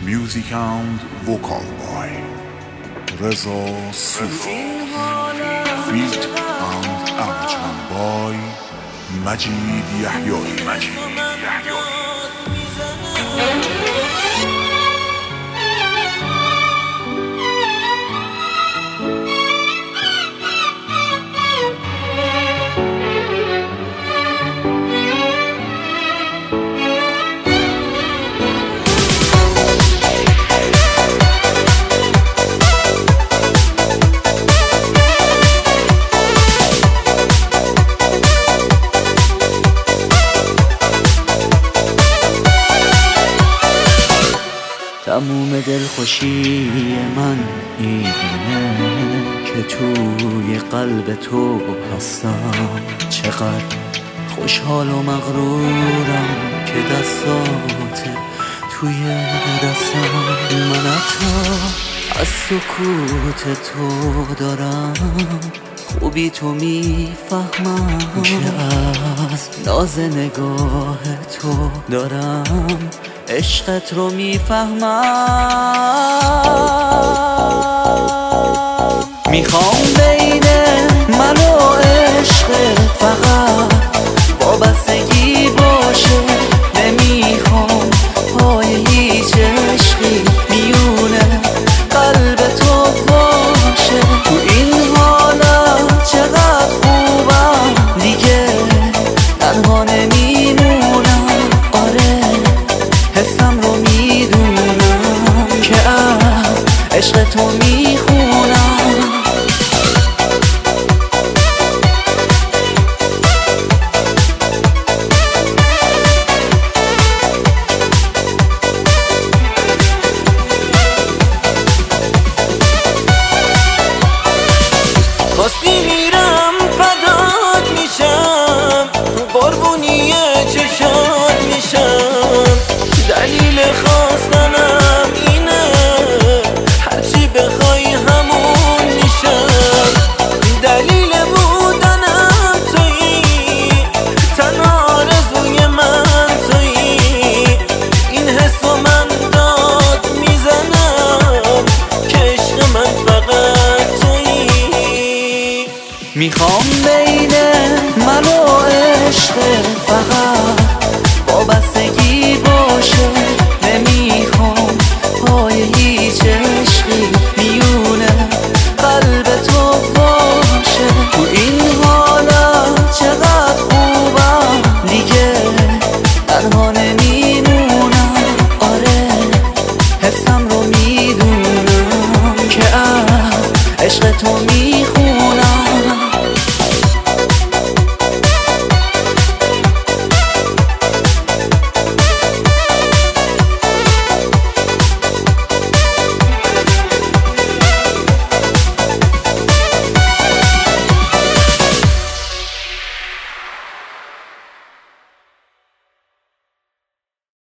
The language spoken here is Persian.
Music and vocal by Reza Sufi. Feat and arrangement by Majid Yahyai. تموم دلخوشی من اینه که توی قلب تو هستم. چقدر خوشحال و مغرورم که دستات توی دستم. من حتی از سکوت تو دارم خوبی تو میفهمم که از ناز نگاه تو دارم عشقت رو میفهمم. میخوام بین من و عشقت فقط وابستگی باشه. نمیخوام پای هیچ عشقی میونه قلب تو باشه. تو این حالت چقدر خوبم دیگه تنها نمیمونم. آره حسم رو میدونم که از عشق تو میخونم. خواستی میرم فدات میشم، قربونی چشات میشم. دلیل خواستنم اینه هرچی بخوای همون میشم. دلیل بودنم تویی، تنها آرزوی من تویی. این حس و من داد میزنم که عشق من فقط تویی. میخوام بین من و عشقت فقط وابستگی باشه. نمیخوام پای هیچ عشقی میونه قلب تو باشه. تو این حالت چقدر خوبم دیگه تنها نمیمونم. آره حسم رو میدونم که از عشق تو میخونم.